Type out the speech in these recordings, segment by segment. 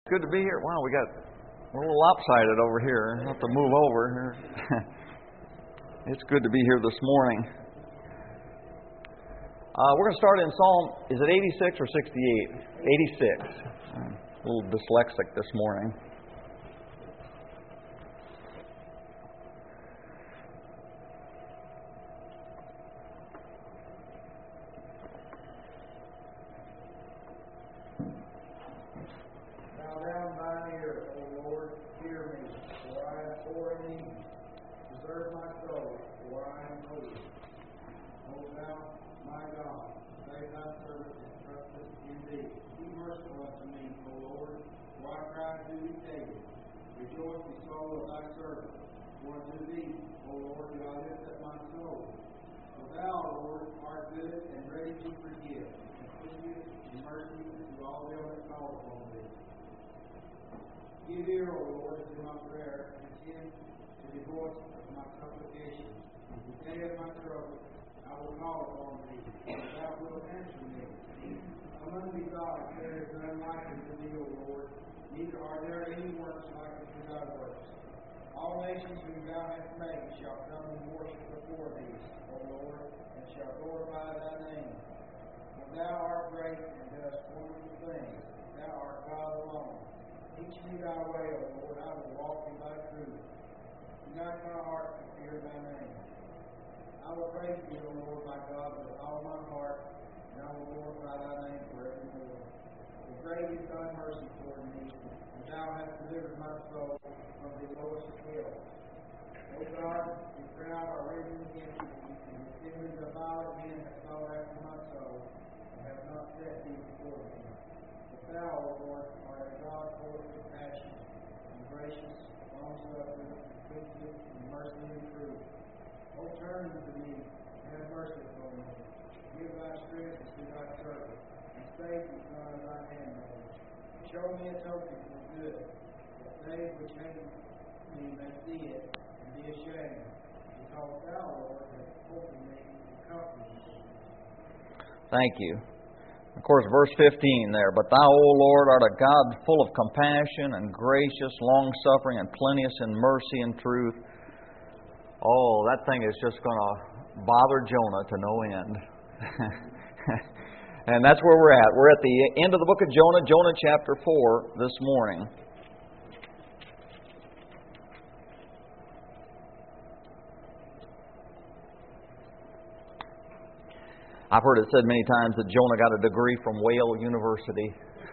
Good to be here. Wow, we're a little lopsided over here. I'll have to move over here. It's good to be here this morning. We're going to start in Psalm, is it 86 or 68? 86. I'm a little dyslexic this morning. Give ear, O Lord, to my prayer, and attend to the voice of my supplication. In the day of my trouble, I will call upon thee, and thou wilt answer me. Among the gods there is none like unto thee, O Lord, neither are there any works like unto thy works. All nations whom thou hast made shall come and worship before thee, O Lord, and shall glorify thy name. For thou art great and doest wonderful things. Thou art God alone. Teach me thy way, O Lord, I will walk in thy truth. Unite my heart to fear thy name. I will praise thee, O Lord my God, with all my heart, and I will glorify thy name forevermore. For great is thy mercy toward me, and thou hast delivered my soul from the lowest of hell. O God, the proud are risen against me, and the sinners of vile men have sought after my soul, and have not set thee before me. But thou, O Lord, art a God full of compassion, and gracious, long-suffering, and plenteous in mercy and truth. O turn unto me, and have mercy upon me. Give thy strength to thy servant, and save the son of thy handmaid. Show me a token for good, that they which hate me may see it, and be ashamed, because thou, Lord, hast spoken me and comforted me. Thank you. Of course, verse 15 there. But thou, O Lord, art a God full of compassion and gracious, long-suffering, and plenteous in mercy and truth. Oh, that thing is just going to bother Jonah to no end. And that's where we're at. We're at the end of the book of Jonah, Jonah chapter 4 this morning. I've heard it said many times that Jonah got a degree from Whale University.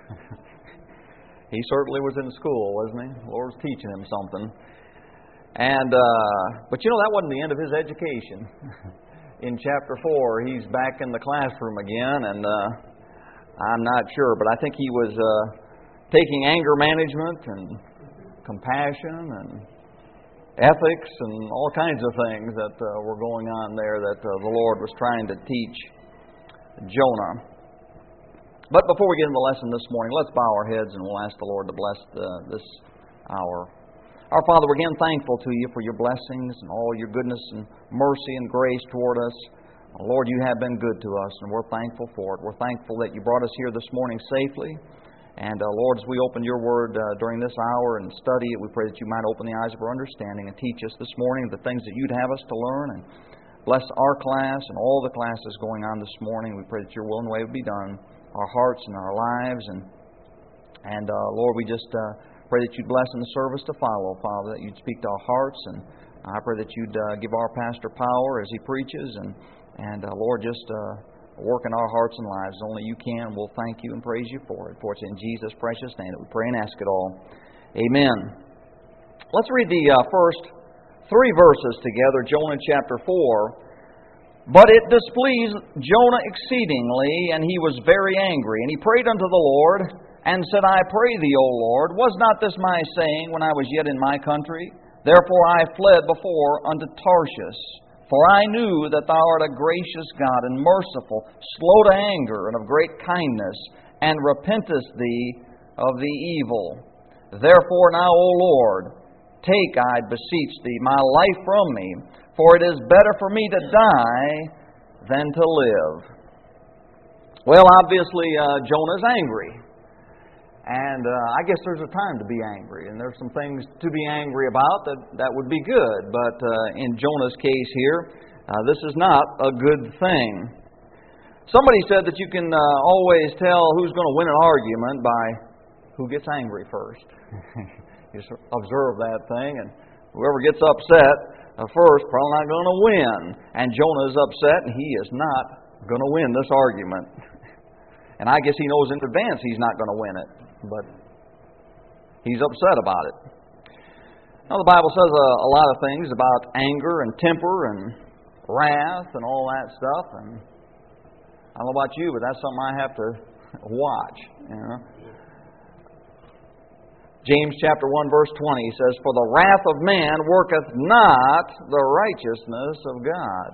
He certainly was in school, wasn't he? The Lord was teaching him something. And but you know, that wasn't the end of his education. In chapter 4, he's back in the classroom again, and I'm not sure, but I think he was taking anger management and compassion and ethics and all kinds of things that were going on there that the Lord was trying to teach Jonah. But before we get into the lesson this morning, let's bow our heads and we'll ask the Lord to bless this hour. Our Father, we're again thankful to you for your blessings and all your goodness and mercy and grace toward us. Lord, you have been good to us, and we're thankful for it. We're thankful that you brought us here this morning safely. And Lord, as we open your word during this hour and study it, we pray that you might open the eyes of our understanding and teach us this morning the things that you'd have us to learn. And bless our class and all the classes going on this morning. We pray that your will and way would be done, our hearts and our lives. And Lord, we just pray that you'd bless in the service to follow, Father, that you'd speak to our hearts. And I pray that you'd give our pastor power as he preaches. And Lord, just work in our hearts and lives as only you can. We'll thank you and praise you for it. For it's in Jesus' precious name that we pray and ask it all. Amen. Let's read the first 3 verses together, Jonah chapter 4. But it displeased Jonah exceedingly, and he was very angry. And he prayed unto the Lord, and said, I pray thee, O Lord, was not this my saying when I was yet in my country? Therefore I fled before unto Tarshish. For I knew that thou art a gracious God and merciful, slow to anger, and of great kindness, and repentest thee of the evil. Therefore now, O Lord, take, I beseech thee, my life from me, for it is better for me to die than to live. Well, obviously, Jonah's angry. And I guess there's a time to be angry, and there's some things to be angry about that would be good. But in Jonah's case here, this is not a good thing. Somebody said that you can always tell who's going to win an argument by who gets angry first. You just observe that thing, and whoever gets upset first probably not going to win. And Jonah is upset, and he is not going to win this argument. And I guess he knows in advance he's not going to win it, but he's upset about it. Now, the Bible says a lot of things about anger and temper and wrath and all that stuff. And I don't know about you, but that's something I have to watch. You know? James chapter 1 verse 20 says, "For the wrath of man worketh not the righteousness of God."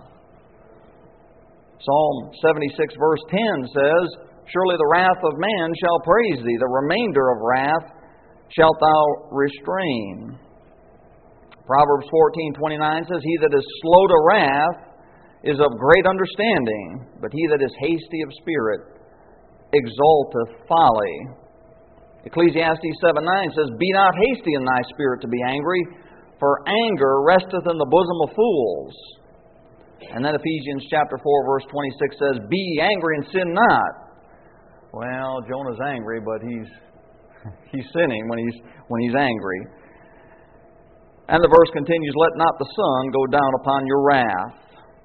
Psalm 76 verse 10 says, "Surely the wrath of man shall praise thee, the remainder of wrath shalt thou restrain." Proverbs 14:29 says, "He that is slow to wrath is of great understanding, but he that is hasty of spirit exalteth folly." Ecclesiastes 7:9 says, "Be not hasty in thy spirit to be angry, for anger resteth in the bosom of fools." And then Ephesians chapter 4 verse 26 says, "Be angry and sin not." Well, Jonah's angry, but he's sinning when he's angry. And the verse continues, "Let not the sun go down upon your wrath."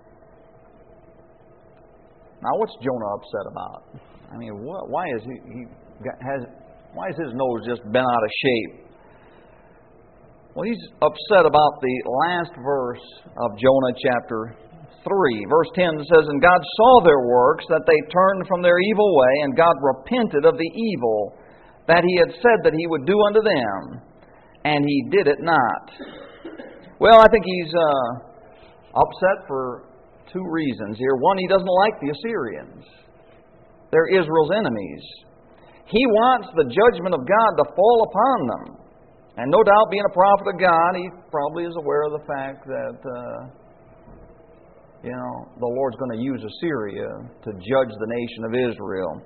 Now, what's Jonah upset about? I mean, why is why is his nose just bent out of shape? Well, he's upset about the last verse of Jonah chapter 3. Verse 10 says, "And God saw their works, that they turned from their evil way, and God repented of the evil that He had said that He would do unto them, and He did it not." Well, I think he's upset for two reasons here. One, he doesn't like the Assyrians. They're Israel's enemies. He wants the judgment of God to fall upon them. And no doubt, being a prophet of God, he probably is aware of the fact that the Lord's going to use Assyria to judge the nation of Israel.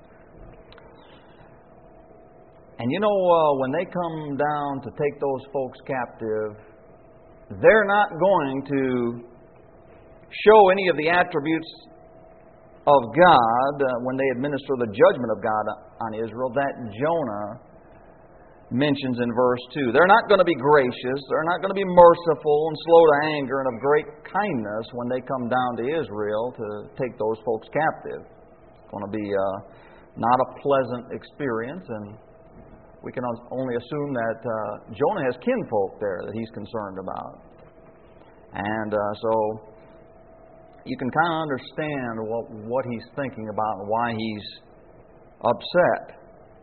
And when they come down to take those folks captive, they're not going to show any of the attributes of God when they administer the judgment of God on Israel that Jonah mentions in verse 2. They're not going to be gracious. They're not going to be merciful and slow to anger and of great kindness when they come down to Israel to take those folks captive. It's going to be not a pleasant experience, and we can only assume that Jonah has kinfolk there that he's concerned about. And so you can kind of understand what he's thinking about and why he's upset.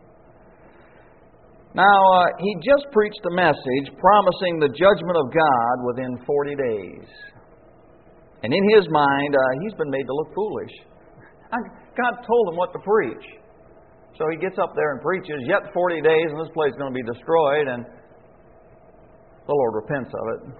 Now, he just preached a message promising the judgment of God within 40 days. And in his mind, he's been made to look foolish. God told him what to preach. So he gets up there and preaches, yet 40 days and this place is going to be destroyed, and the Lord repents of it.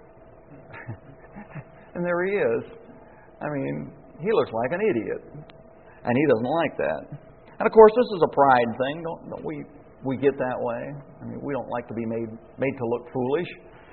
And there he is. I mean, he looks like an idiot. And he doesn't like that. And of course, this is a pride thing. Don't we get that way? I mean, we don't like to be made to look foolish.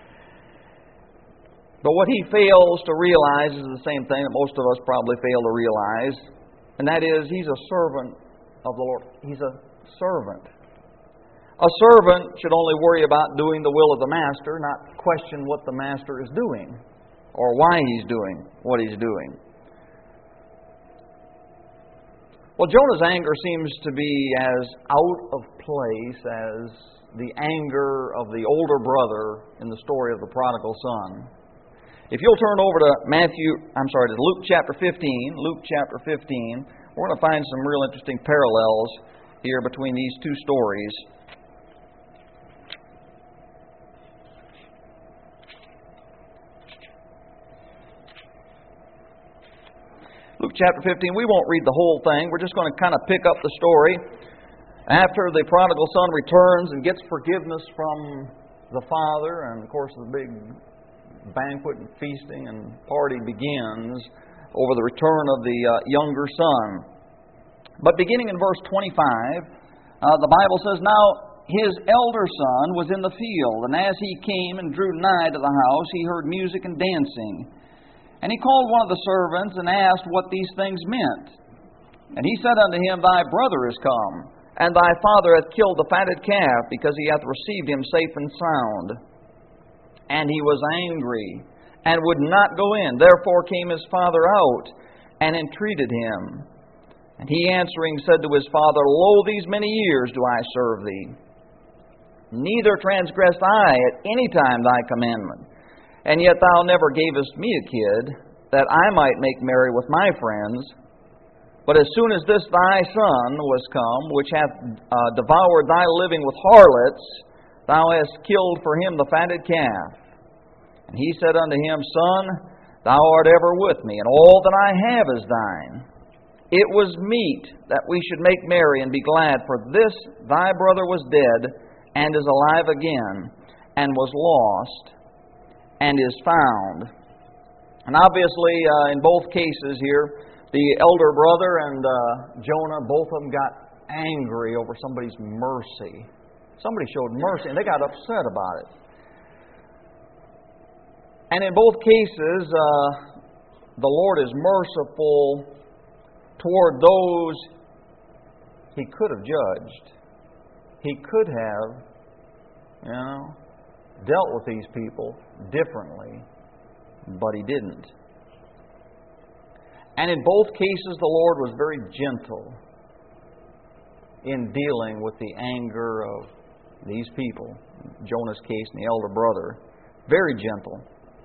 But what he fails to realize is the same thing that most of us probably fail to realize. And that is, he's a servant of the Lord. He's a servant. A servant should only worry about doing the will of the master, not question what the master is doing or why he's doing what he's doing. Well, Jonah's anger seems to be as out of place as the anger of the older brother in the story of the prodigal son. If you'll turn over to Luke chapter 15. Luke chapter 15. We're going to find some real interesting parallels here between these two stories. Luke chapter 15, we won't read the whole thing. We're just going to kind of pick up the story. After the prodigal son returns and gets forgiveness from the father, and of course the big banquet and feasting and party begins over the return of the younger son. But beginning in verse 25, the Bible says, "Now his elder son was in the field, and as he came and drew nigh to the house, he heard music and dancing. And he called one of the servants and asked what these things meant. And he said unto him, Thy brother is come, and thy father hath killed the fatted calf, because he hath received him safe and sound. And he was angry, and would not go in. Therefore came his father out, and entreated him. And he answering said to his father, Lo, these many years do I serve thee. Neither transgressed I at any time thy commandment. And yet thou never gavest me a kid, that I might make merry with my friends. But as soon as this thy son was come, which hath devoured thy living with harlots, thou hast killed for him the fatted calf. And he said unto him, Son, thou art ever with me, and all that I have is thine. It was meet that we should make merry and be glad, for this thy brother was dead, and is alive again, and was lost, and is found. And obviously, in both cases here, the elder brother and Jonah, both of them got angry over somebody's mercy. Somebody showed mercy, and they got upset about it. And in both cases, the Lord is merciful toward those He could have judged. He could have, dealt with these people differently, but He didn't. And in both cases, the Lord was very gentle in dealing with the anger of these people. Jonah's case and the elder brother. Very gentle.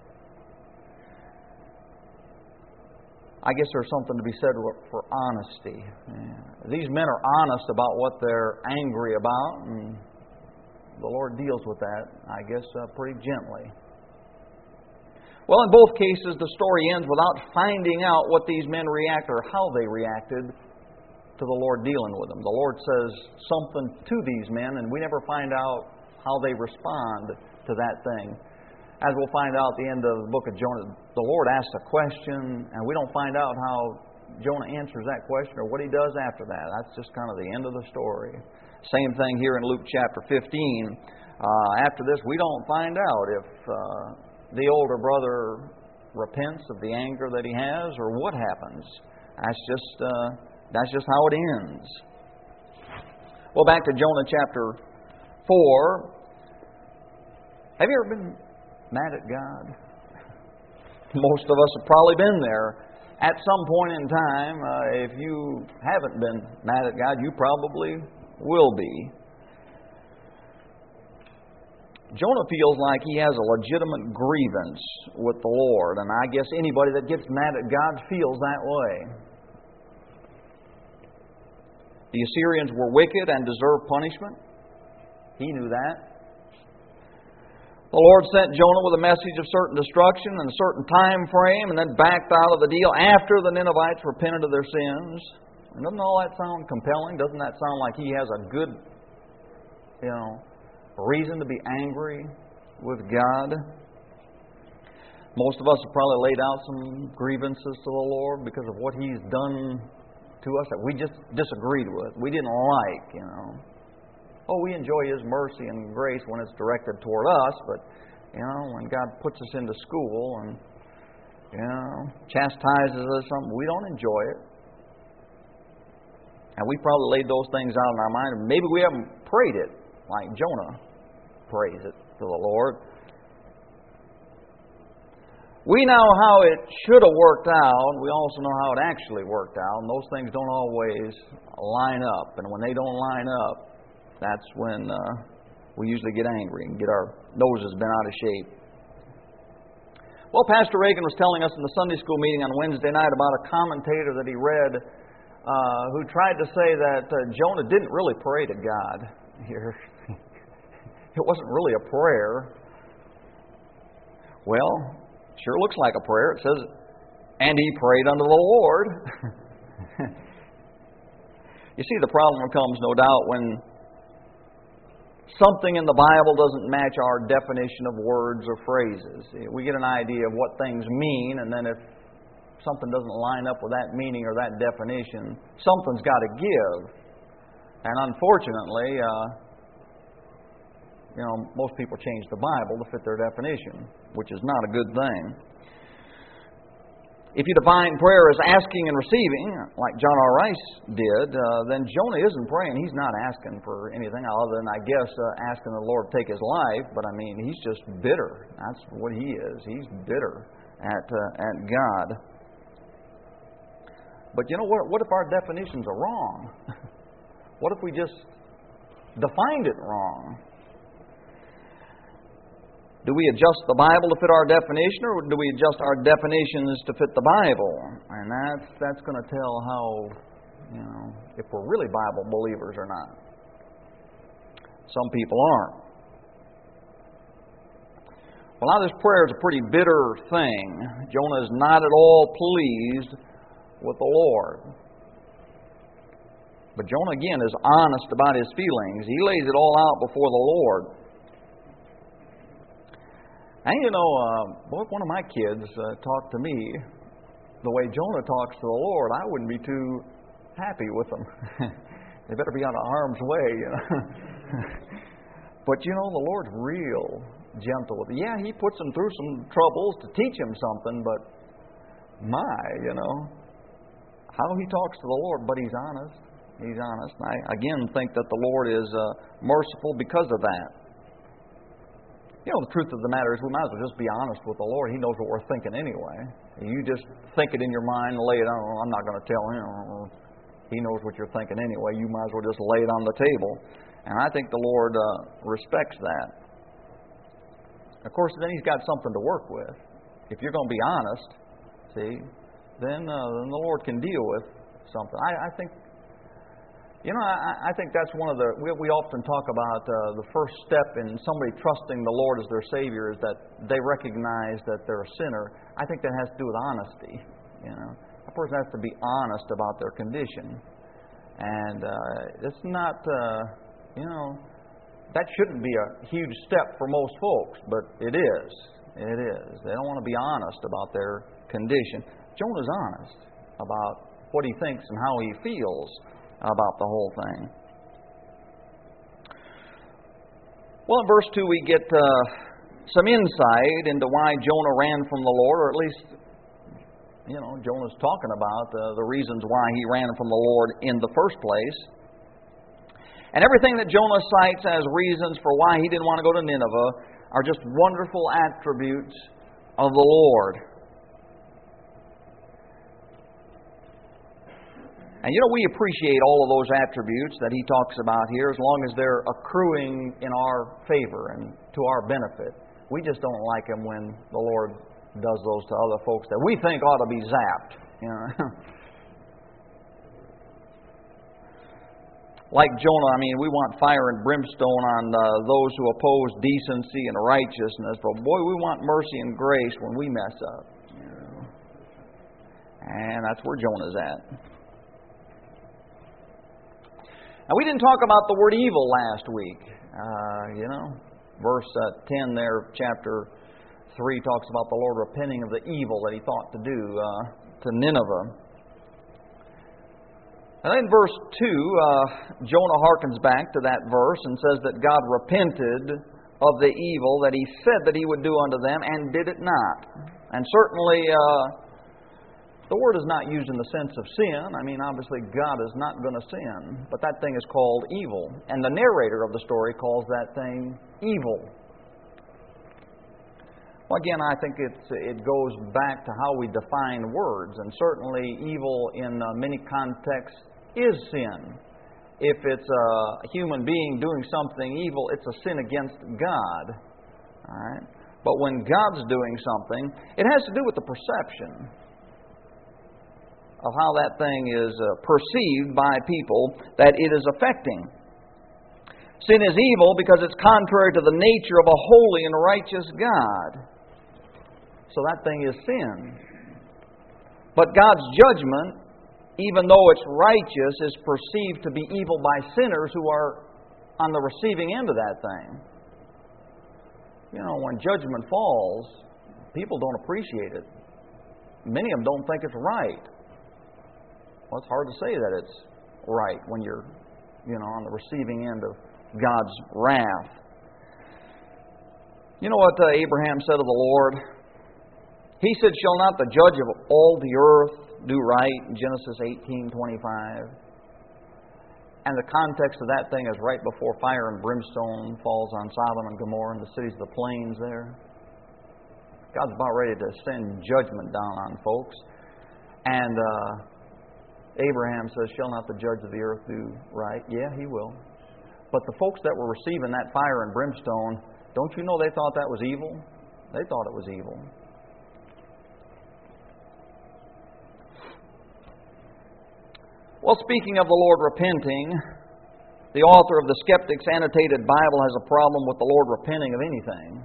I guess there's something to be said for honesty. These men are honest about what they're angry about, and the Lord deals with that, I guess, pretty gently. Well, in both cases, the story ends without finding out what these men react or how they reacted to the Lord dealing with them. The Lord says something to these men, and we never find out how they respond to that thing. As we'll find out at the end of the book of Jonah, the Lord asks a question, and we don't find out how Jonah answers that question or what he does after that. That's just kind of the end of the story. Same thing here in Luke chapter 15. After this, we don't find out if the older brother repents of the anger that he has or what happens. That's just how it ends. Well, back to Jonah chapter 4. Have you ever been mad at God? Most of us have probably been there at some point in time. If you haven't been mad at God, you probably will be. Jonah feels like he has a legitimate grievance with the Lord, and I guess anybody that gets mad at God feels that way. The Assyrians were wicked and deserved punishment. He knew that. The Lord sent Jonah with a message of certain destruction and a certain time frame, and then backed out of the deal after the Ninevites repented of their sins. And doesn't all that sound compelling? Doesn't that sound like he has a good, reason to be angry with God? Most of us have probably laid out some grievances to the Lord because of what He's done to us that we just disagreed with. We didn't like, Oh, we enjoy His mercy and grace when it's directed toward us, but, when God puts us into school and, chastises us or something, we don't enjoy it. And we probably laid those things out in our mind, and maybe we haven't prayed it like Jonah prays it to the Lord. We know how it should have worked out. We also know how it actually worked out, and those things don't always line up. And when they don't line up, that's when we usually get angry and get our noses bent out of shape. Well, Pastor Reagan was telling us in the Sunday school meeting on Wednesday night about a commentator that he read who tried to say that Jonah didn't really pray to God here. It wasn't really a prayer. Well, sure looks like a prayer. It says, and he prayed unto the Lord. You see, the problem comes, no doubt, when something in the Bible doesn't match our definition of words or phrases. We get an idea of what things mean, and then if something doesn't line up with that meaning or that definition, something's got to give. And unfortunately, most people change the Bible to fit their definition, which is not a good thing. If you define prayer as asking and receiving, like John R. Rice did, then Jonah isn't praying. He's not asking for anything other than, I guess, asking the Lord to take his life. But I mean, he's just bitter. That's what he is. He's bitter at God. But you know what? What if our definitions are wrong? What if we just defined it wrong? Do we adjust the Bible to fit our definition, or do we adjust our definitions to fit the Bible? And that's going to tell how, if we're really Bible believers or not. Some people aren't. Well, now this prayer is a pretty bitter thing. Jonah is not at all pleased with the Lord. But Jonah, again, is honest about his feelings. He lays it all out before the Lord. And one of my kids talked to me the way Jonah talks to the Lord. I wouldn't be too happy with them. They better be out of harm's way, But the Lord's real gentle with them. Yeah, He puts them through some troubles to teach them something, but how He talks to the Lord, but He's honest. He's honest. And I, again, think that the Lord is merciful because of that. The truth of the matter is we might as well just be honest with the Lord. He knows what we're thinking anyway. You just think it in your mind and lay it on. I'm not going to tell Him. He knows what you're thinking anyway. You might as well just lay it on the table. And I think the Lord respects that. Of course, then He's got something to work with. If you're going to be honest, then the Lord can deal with something. I think that's one of the... We often talk about the first step in somebody trusting the Lord as their Savior is that they recognize that they're a sinner. I think that has to do with honesty. A person has to be honest about their condition. And it's not... that shouldn't be a huge step for most folks, but it is. It is. They don't want to be honest about their condition. Jonah's honest about what he thinks and how he feels about the whole thing. Well, in verse 2 we get some insight into why Jonah ran from the Lord, or at least, Jonah's talking about the reasons why he ran from the Lord in the first place. And everything that Jonah cites as reasons for why he didn't want to go to Nineveh are just wonderful attributes of the Lord. And we appreciate all of those attributes that he talks about here as long as they're accruing in our favor and to our benefit. We just don't like them when the Lord does those to other folks that we think ought to be zapped. Like Jonah, we want fire and brimstone on those who oppose decency and righteousness. But boy, we want mercy and grace when we mess up. And that's where Jonah's at. Now, we didn't talk about the word evil last week. Verse 10 there of chapter 3 talks about the Lord repenting of the evil that He thought to do to Nineveh. And then in verse 2, Jonah harkens back to that verse and says that God repented of the evil that He said that He would do unto them and did it not. And certainly... the word is not used in the sense of sin. Obviously God is not going to sin, but that thing is called evil. And the narrator of the story calls that thing evil. Well, again, I think it goes back to how we define words, and certainly evil in many contexts is sin. If it's a human being doing something evil, it's a sin against God. All right? But when God's doing something, it has to do with the perception of how that thing is perceived by people that it is affecting. Sin is evil because it's contrary to the nature of a holy and righteous God. So that thing is sin. But God's judgment, even though it's righteous, is perceived to be evil by sinners who are on the receiving end of that thing. When judgment falls, people don't appreciate it. Many of them don't think it's right. Well, it's hard to say that it's right when you're, on the receiving end of God's wrath. You know what Abraham said of the Lord? He said, "Shall not the judge of all the earth do right?" in Genesis 18:25. And the context of that thing is right before fire and brimstone falls on Sodom and Gomorrah and the cities of the plains there. God's about ready to send judgment down on folks. And Abraham says, "Shall not the judge of the earth do right?" Yeah, he will. But the folks that were receiving that fire and brimstone, don't you know they thought that was evil? They thought it was evil. Well, speaking of the Lord repenting, the author of the Skeptic's Annotated Bible has a problem with the Lord repenting of anything.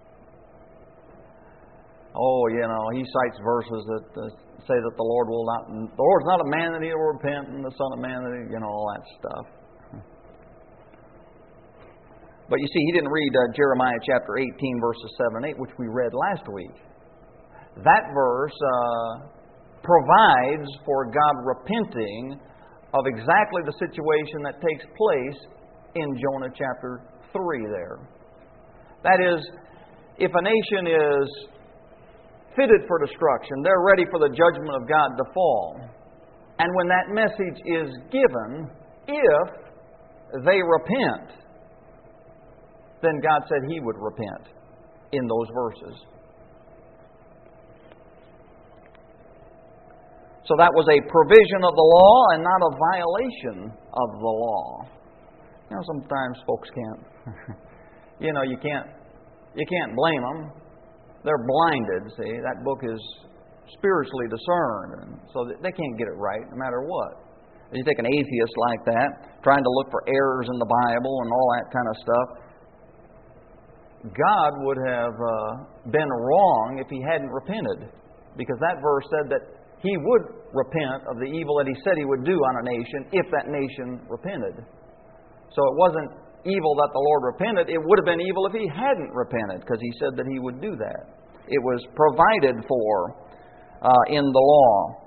Oh, you know, he cites verses that say that the Lord's not a man that he will repent, and the Son of Man that he, all that stuff. But you see, he didn't read Jeremiah chapter 18, verses 7 and 8, which we read last week. That verse provides for God repenting of exactly the situation that takes place in Jonah chapter 3 there. That is, if a nation is fitted for destruction, they're ready for the judgment of God to fall. And when that message is given, if they repent, then God said He would repent in those verses. So that was a provision of the law and not a violation of the law. Sometimes folks can't. You can't blame them. They're blinded, see. That book is spiritually discerned, and so they can't get it right no matter what. You take an atheist like that, trying to look for errors in the Bible and all that kind of stuff. God would have been wrong if He hadn't repented, because that verse said that He would repent of the evil that He said He would do on a nation if that nation repented. So it wasn't evil that the Lord repented. It would have been evil if He hadn't repented, because He said that He would do that. It was provided for in the law.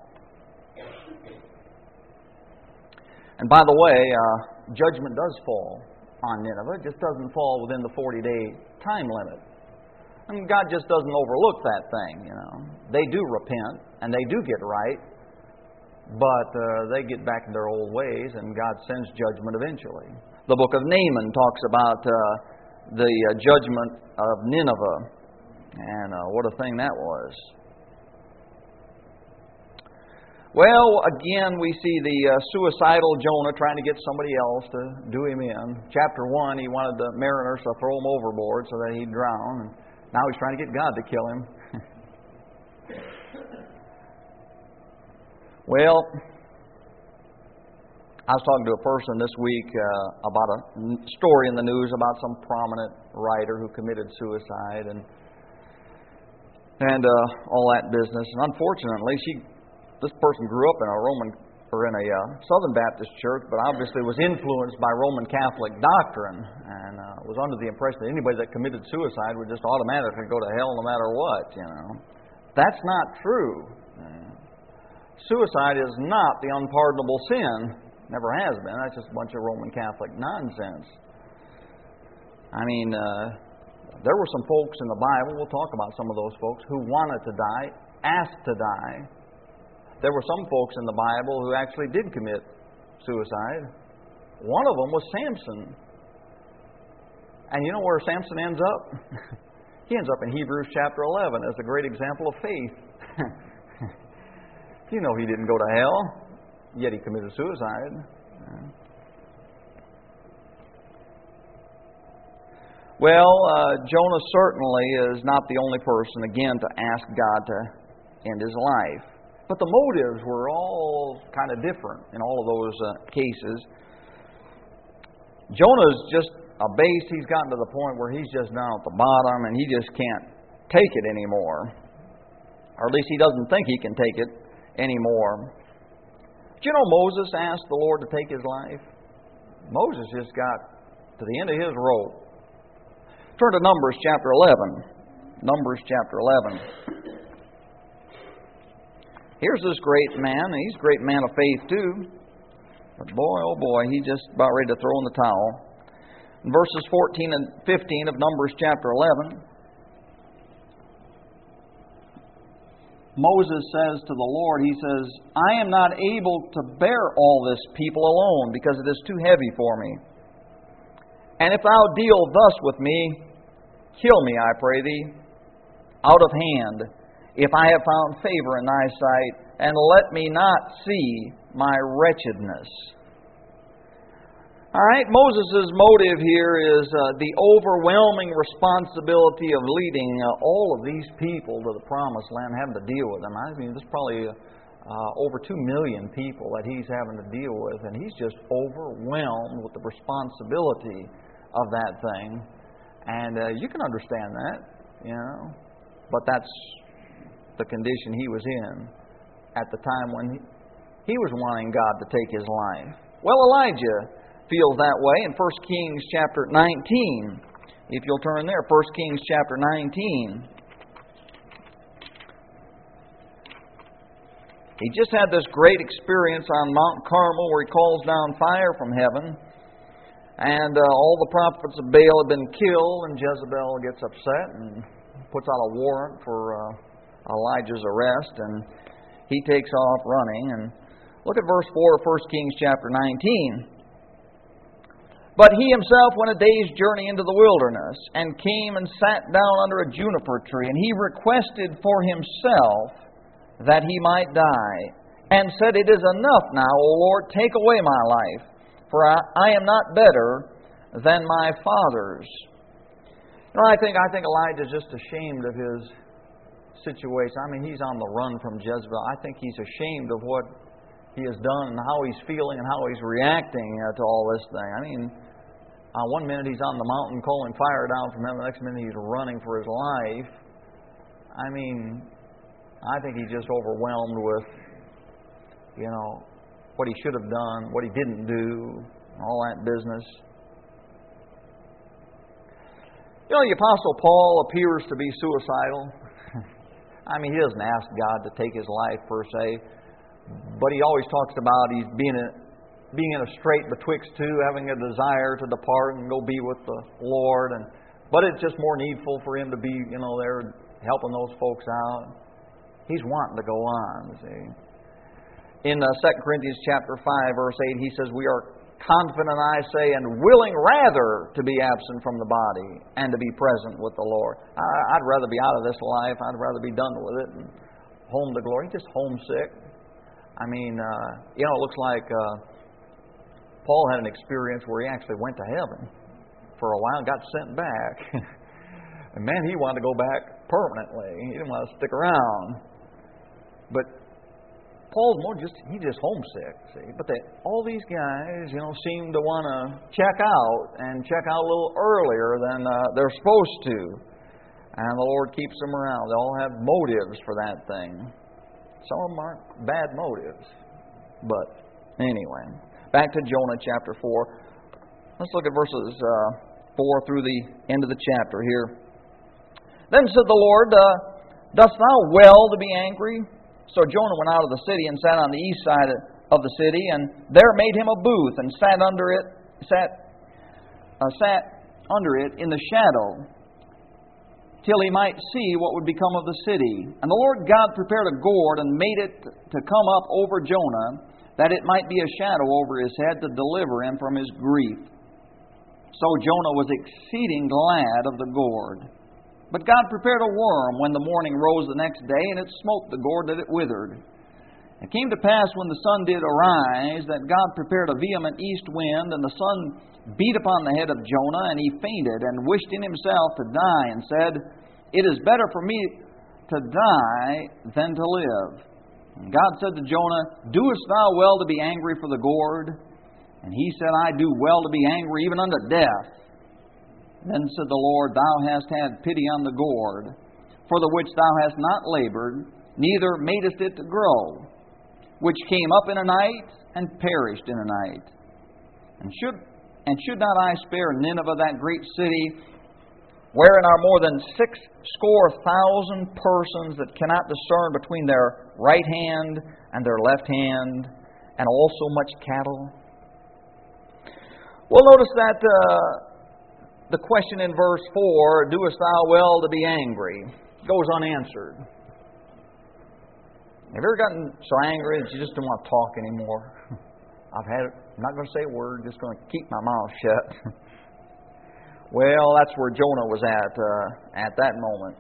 And by the way, judgment does fall on Nineveh. It just doesn't fall within the 40-day time limit. I mean, God just doesn't overlook that thing, They do repent, and they do get right, but they get back in their old ways, and God sends judgment eventually. The book of Nahum talks about the judgment of Nineveh, and what a thing that was. Well, again, we see the suicidal Jonah trying to get somebody else to do him in. Chapter 1, he wanted the mariners to throw him overboard so that he'd drown, and now he's trying to get God to kill him. Well, I was talking to a person this week about a story in the news about some prominent writer who committed suicide and all that business. And unfortunately, this person grew up in a Southern Baptist church, but obviously was influenced by Roman Catholic doctrine, and was under the impression that anybody that committed suicide would just automatically go to hell no matter what. That's not true. Suicide is not the unpardonable sin. Never has been. That's just a bunch of Roman Catholic nonsense. I mean, there were some folks in the Bible, we'll talk about some of those folks, who wanted to die, asked to die. There were some folks in the Bible who actually did commit suicide. One of them was Samson. And you know where Samson ends up? He ends up in Hebrews chapter 11 as a great example of faith. He didn't go to hell, yet he committed suicide. Well, Jonah certainly is not the only person, again, to ask God to end his life. But the motives were all kind of different in all of those cases. Jonah's just a base. He's gotten to the point where he's just down at the bottom and he just can't take it anymore. Or at least he doesn't think he can take it anymore. Did you know Moses asked the Lord to take his life? Moses just got to the end of his rope. Turn to Numbers chapter 11. Numbers chapter 11. Here's this great man, and he's a great man of faith too. But boy, oh boy, he's just about ready to throw in the towel. In verses 14 and 15 of Numbers chapter 11, Moses says to the Lord, he says, I am not able to bear all this people alone, because it is too heavy for me. And if thou deal thus with me, kill me, I pray thee, out of hand, if I have found favor in thy sight, and let me not see my wretchedness. All right, Moses' motive here is the overwhelming responsibility of leading all of these people to the Promised Land, having to deal with them. I mean, there's probably over 2 million people that he's having to deal with, and he's just overwhelmed with the responsibility of that thing. And you can understand that, you know, but that's the condition he was in at the time when he was wanting God to take his life. Well, Elijah feels that way in 1 Kings chapter 19. If you'll turn there, 1 Kings chapter 19. He just had this great experience on Mount Carmel where he calls down fire from heaven. And all the prophets of Baal have been killed, and Jezebel gets upset and puts out a warrant for Elijah's arrest, and he takes off running. And look at verse 4 of 1 Kings chapter 19. But he himself went a day's journey into the wilderness, and came and sat down under a juniper tree, and he requested for himself that he might die, and said, It is enough now, O Lord, take away my life, for I am not better than my fathers. You know, I think Elijah's just ashamed of his situation. I mean, he's on the run from Jezebel. I think he's ashamed of what he has done and how he's feeling and how he's reacting to all this thing. I mean, one minute he's on the mountain calling fire down from heaven, the next minute he's running for his life. I mean, I think he's just overwhelmed with, you know, what he should have done, what he didn't do, all that business. You know, the Apostle Paul appears to be suicidal. I mean, he doesn't ask God to take his life per se, but he always talks about he's being in a strait betwixt two, having a desire to depart and go be with the Lord. But it's just more needful for him to be, you know, there helping those folks out. He's wanting to go on, see. In 2 Corinthians chapter 5, verse 8, he says, We are confident, I say, and willing rather to be absent from the body and to be present with the Lord. I'd rather be out of this life. I'd rather be done with it and home to glory. Just homesick. I mean, you know, it looks like Paul had an experience where he actually went to heaven for a while and got sent back. And man, he wanted to go back permanently. He didn't want to stick around. But Paul's more he's just homesick, see. But all these guys, you know, seem to want to check out and check out a little earlier than they're supposed to. And the Lord keeps them around. They all have motives for that thing. Some of them aren't bad motives. But anyway, back to Jonah chapter 4. Let's look at verses 4 through the end of the chapter here. Then said the Lord, Dost thou well to be angry? So Jonah went out of the city and sat on the east side of the city, and there made him a booth and sat under it in the shadow, till he might see what would become of the city. And the Lord God prepared a gourd and made it to come up over Jonah, that it might be a shadow over his head to deliver him from his grief. So Jonah was exceeding glad of the gourd. But God prepared a worm when the morning rose the next day, and it smote the gourd that it withered. It came to pass when the sun did arise, that God prepared a vehement east wind, and the sun beat upon the head of Jonah, and he fainted, and wished in himself to die, and said, It is better for me to die than to live. And God said to Jonah, Doest thou well to be angry for the gourd? And he said, I do well to be angry even unto death. Then said the Lord, Thou hast had pity on the gourd, for the which thou hast not labored, neither madest it to grow, which came up in a night and perished in a night. And should not I spare Nineveh, that great city, wherein are more than 600,000 persons that cannot discern between their right hand and their left hand, and also much cattle? Well, notice that the question in verse 4, Doest thou well to be angry, goes unanswered. Have you ever gotten so angry that you just don't want to talk anymore? I've had it. I'm not going to say a word. Just going to keep my mouth shut. Well, that's where Jonah was at that moment.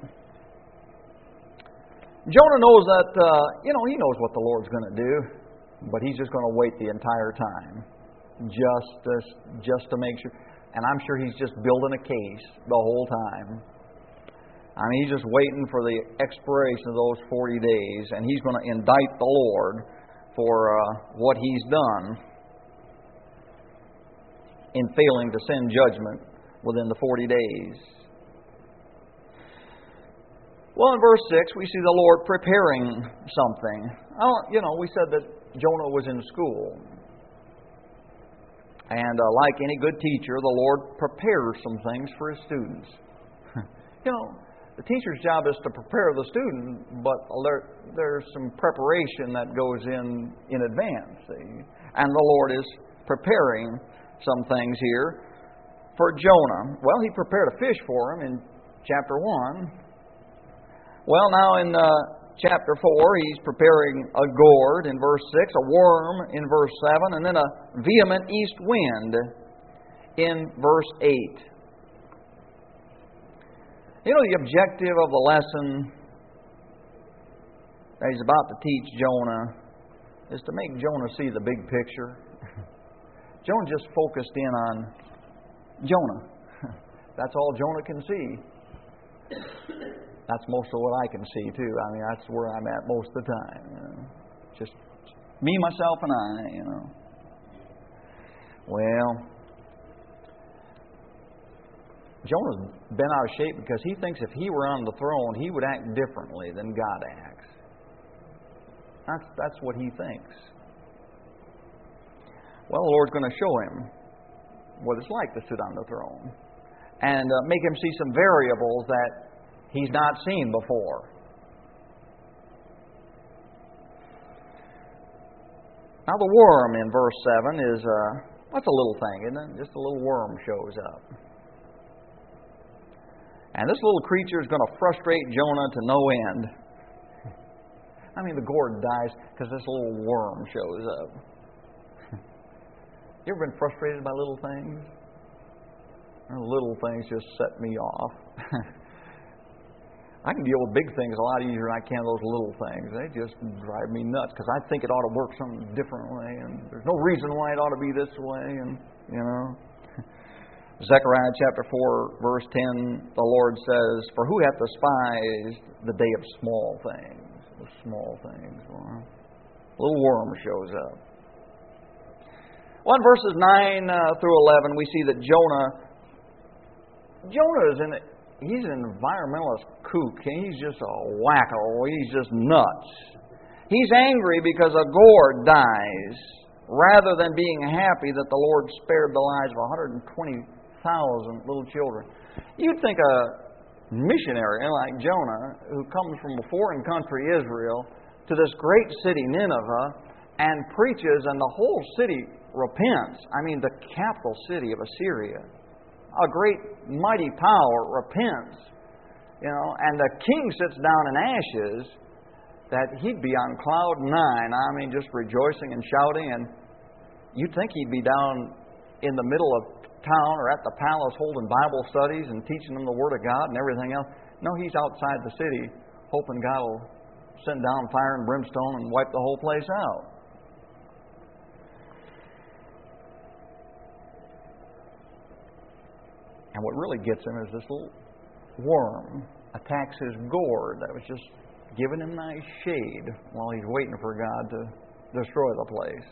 Jonah knows that, he knows what the Lord's going to do, but he's just going to wait the entire time, just to make sure. And I'm sure he's just building a case the whole time. I mean, he's just waiting for the expiration of those 40 days, and he's going to indict the Lord for what he's done in failing to send judgment within the 40 days. Well, in verse 6, we see the Lord preparing something. We said that Jonah was in school. And like any good teacher, the Lord prepares some things for his students. The teacher's job is to prepare the student, but there's some preparation that goes in advance. See? And the Lord is preparing some things here for Jonah. Well, he prepared a fish for him in chapter 1. Well, now in chapter 4, he's preparing a gourd in verse 6, a worm in verse 7, and then a vehement east wind in verse 8. The objective of the lesson that he's about to teach Jonah is to make Jonah see the big picture. Jonah just focused in on Jonah. That's all Jonah can see. That's most of what I can see, too. I mean, that's where I'm at most of the time. Just me, myself, and I, Well, Jonah's been out of shape because he thinks if he were on the throne, he would act differently than God acts. That's what he thinks. Well, the Lord's going to show him what it's like to sit on the throne and make him see some variables that he's not seen before. Now the worm in verse 7 is, that's a little thing, isn't it? Just a little worm shows up. And this little creature is going to frustrate Jonah to no end. I mean, the gourd dies because this little worm shows up. You ever been frustrated by little things? Little things just set me off. I can deal with big things a lot easier than I can those little things. They just drive me nuts because I think it ought to work some differently, and there's no reason why it ought to be this way, and Zechariah chapter 4, verse 10, the Lord says, "For who hath despised the day of small things?" The small things. Well, a little worm shows up. Well, in verses 9 through 11, we see that Jonah is he's an environmentalist kook. He's just a wacko. He's just nuts. He's angry because a gourd dies, rather than being happy that the Lord spared the lives of 120,000 little children. You'd think a missionary like Jonah, who comes from a foreign country, Israel, to this great city, Nineveh, and preaches, and the whole city repents. I mean, the capital city of Assyria. A great, mighty power repents. And the king sits down in ashes, that he'd be on cloud 9. I mean, just rejoicing and shouting. And you'd think he'd be down in the middle of town or at the palace holding Bible studies and teaching them the Word of God and everything else. No, he's outside the city hoping God will send down fire and brimstone and wipe the whole place out. And what really gets him is this little worm attacks his gourd that was just giving him nice shade while he's waiting for God to destroy the place.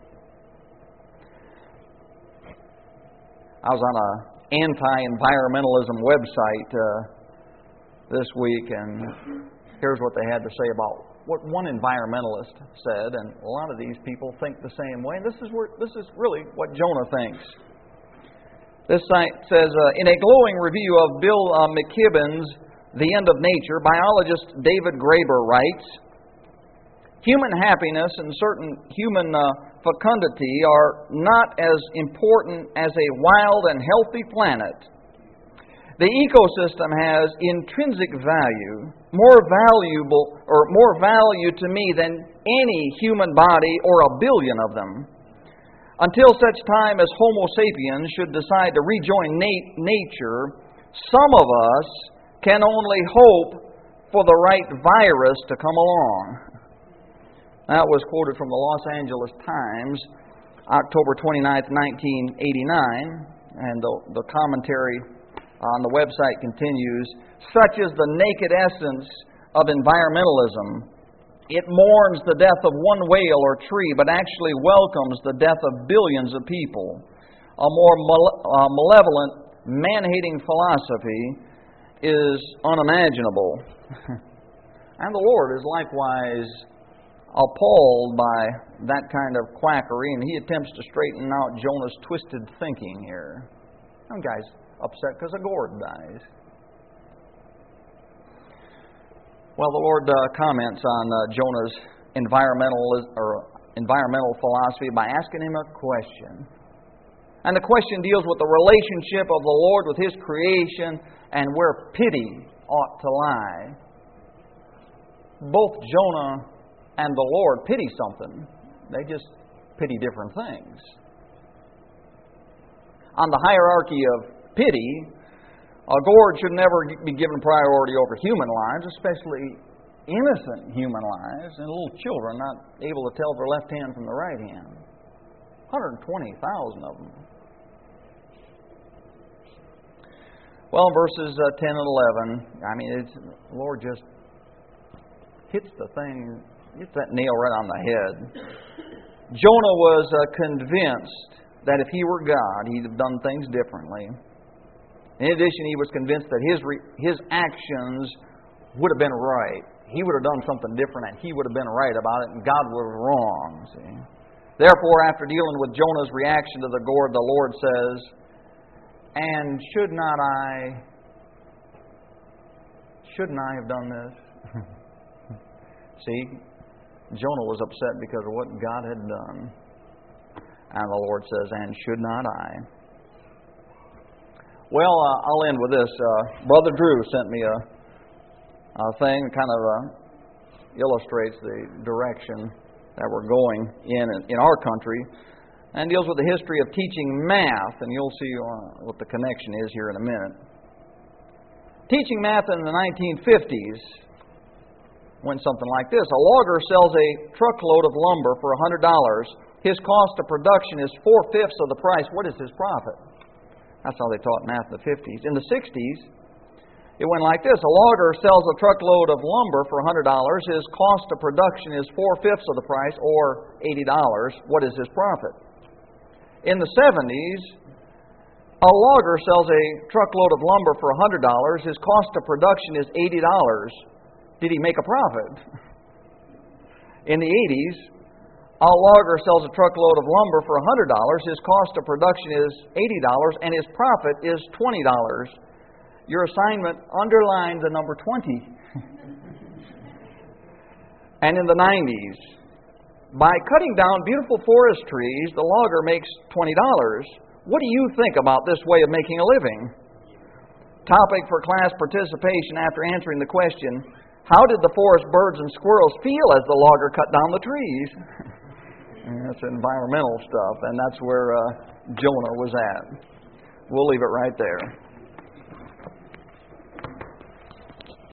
I was on an anti-environmentalism website this week, and here's what they had to say about what one environmentalist said, and a lot of these people think the same way. This is really what Jonah thinks. This site says, in a glowing review of Bill McKibben's The End of Nature, biologist David Graeber writes, "Human happiness and certain human fecundity are not as important as a wild and healthy planet. The ecosystem has intrinsic value, more value to me than any human body or a billion of them. Until such time as Homo sapiens should decide to rejoin nature, some of us can only hope for the right virus to come along. That was quoted from the Los Angeles Times, October 29, 1989, and the commentary on the website continues, such is the naked essence of environmentalism. It mourns the death of one whale or tree, but actually welcomes the death of billions of people. A more malevolent, man-hating philosophy is unimaginable. And the Lord is likewise appalled by that kind of quackery, and He attempts to straighten out Jonah's twisted thinking here. Some guy's upset because a gourd dies. Well, the Lord comments on Jonah's environmental philosophy by asking him a question. And the question deals with the relationship of the Lord with His creation and where pity ought to lie. Both Jonah and the Lord pity something. They just pity different things. On the hierarchy of pity, a gourd should never be given priority over human lives, especially innocent human lives, and little children not able to tell their left hand from the right hand. 120,000 of them. Well, verses 10 and 11, the Lord just hits that nail right on the head. Jonah was convinced that if he were God, he'd have done things differently. In addition, he was convinced that his actions would have been right. He would have done something different, and he would have been right about it, and God was wrong. See? Therefore, after dealing with Jonah's reaction to the gourd, the Lord says, "And shouldn't I have done this?" See, Jonah was upset because of what God had done. And the Lord says, "And should not I?" Well, I'll end with this. Brother Drew sent me a thing that kind of illustrates the direction that we're going in our country, and deals with the history of teaching math, and you'll see what the connection is here in a minute. Teaching math in the 1950s went something like this. A logger sells a truckload of lumber for $100. His cost of production is 4/5 of the price. What is his profit? That's how they taught math in the 50s. In the 60s, it went like this. A logger sells a truckload of lumber for $100. His cost of production is 4/5 of the price, or $80. What is his profit? In the 70s, a logger sells a truckload of lumber for $100. His cost of production is $80. Did he make a profit? In the 80s, a logger sells a truckload of lumber for $100. His cost of production is $80, and his profit is $20. Your assignment, underline the number 20. And in the 90s, by cutting down beautiful forest trees, the logger makes $20. What do you think about this way of making a living? Topic for class participation after answering the question, how did the forest birds and squirrels feel as the logger cut down the trees? That's environmental stuff, and that's where Jonah was at. We'll leave it right there.